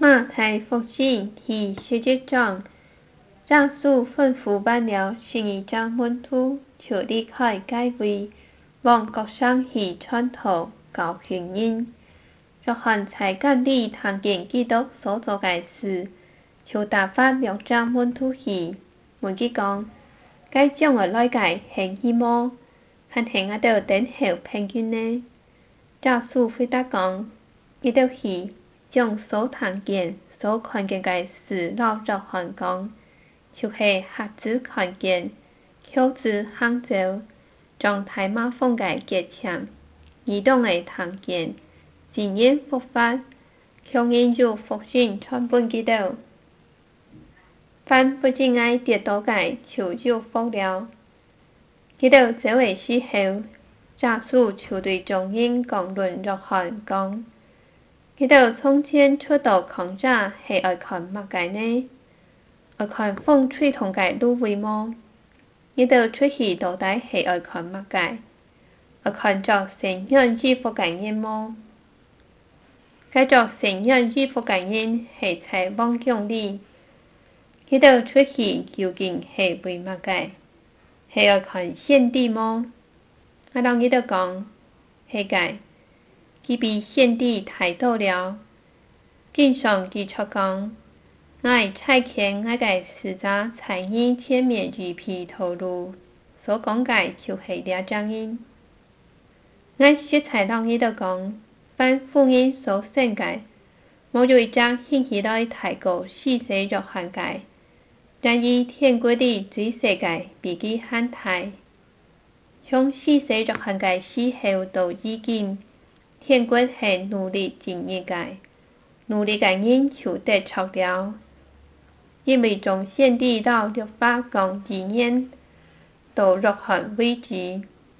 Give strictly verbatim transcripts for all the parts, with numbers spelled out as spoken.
马太福音第十一章，耶穌吩咐辦了十二章門徒，就離開該位，往各省去傳道，教訓人。約翰在監裏聽見基督所做的事，就打發兩章門徒去，問佢講：該將我來嘅係伊麼？還係我哋等候平安呢？耶穌回答講：你哋去，將所聽見、所看見嘅事老約翰講，就是瞎子看見，瘸子行走，將大麻風嘅結暢，耳聾嘅聽見，病人復發，窮人有福音傳本佢哋。凡不仁愛跌倒嘅，就有福了。佢哋走嘅時候，耶穌就對眾人講論約翰講：佢哋從前出到曠野係愛看乜嘅呢？愛看風吹動嘅蘆葦麼？佢哋出去到底係愛看乜嘅？愛看着承認衣服嘅人麼？該着承認衣服嘅人係在妄想裡。佢哋出去究竟係為乜嘅？係愛看獻祭麼？我同佢哋講，係嘅，佢比獻祭大多了。經上記著講：我差遣我嘅使者在你前面預備道路，所講嘅就是這種人。我實在同你哋講，凡婦人所生嘅，沒有一種興起來大過施洗約翰嘅。然而天國裡最小嘅比佢還大。從施洗約翰嘅時候到如今，天國係努力經營嘅，努力嘅人就得着了。因為從先知到律法講預言，到約翰為止，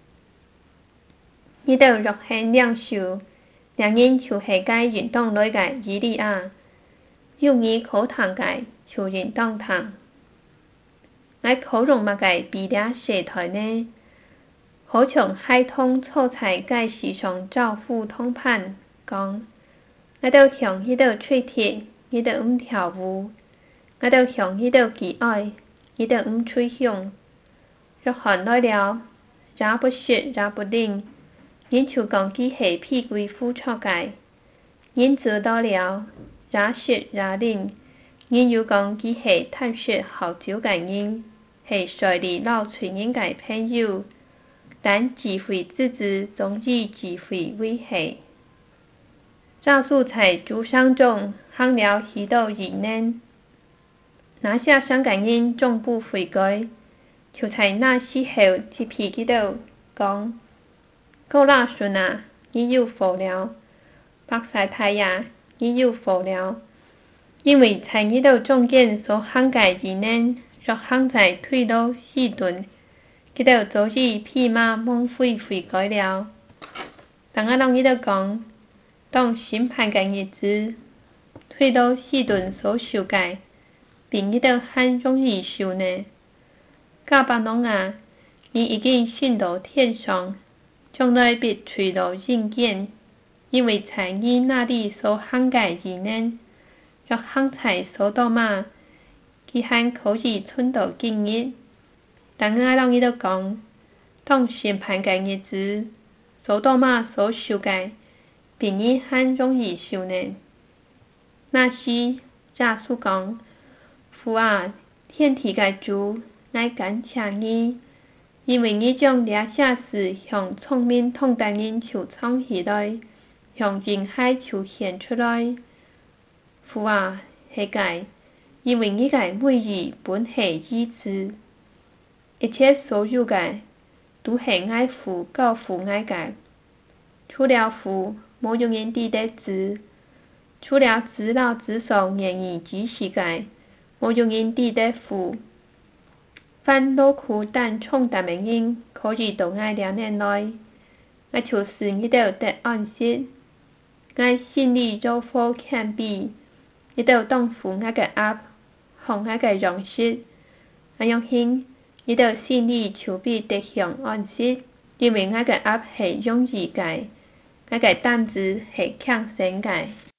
你哋若係領袖，兩人就是該應當來嘅以利亞，有耳可聽嘅就應當聽。我可容乜嘅比了世代呢？好像孩童坐在街市上找斧通判，講：我哋向呢度吹鐵，呢度唔跳舞；我哋向呢度祈哀，呢度唔吹響。約翰來了，也不說也不領，人就講佢係屁鬼附錯嘅；人知道了，也說也領，人又講佢係貪說好酒嘅人，係稅吏撈取人嘅朋友。但智慧之子總以智慧為喜。耶穌在諸省中行了許多異能，那些省嘅人總不悔改，就在那時候責備佢哋講：哥拉汛啊，你有福了；伯賽大呀，你有福了，因為在你哋中間所行嘅異能，若行在推羅西頓，佢哋早已披麻蒙灰悔改了。但我同你哋講，當審判嘅日子，推羅西頓所受嘅，比你哋還容易受呢。迦百農啊，你已經升到天上，將來必垂到陰間，因為在你那裡所行嘅異能，若行在所多瑪，佢還可以存到今日。但我同你哋講，當審判嘅日子，所多瑪所受嘅，比你還容易受呢。那時，耶穌講：父啊，天地嘅主，我感謝你，因為你將這些事向聰明通達人就藏起來，向嬰孩就顯出來。父啊，係嘅，因為你嘅美意本係如此。一切所有嘅，都係我父交付我嘅。除了父，沒有人知得子；除了子和子所願意指示嘅，沒有人知得父。凡勞苦擔重擔的人，可以到我這裡來，我就使你哋得安息。我心裡柔和謙卑，你哋當負我嘅軛，學我嘅樣式。我相信你哋心裡就必得享安息，因為我嘅軛係容易嘅，我嘅擔子係輕省嘅。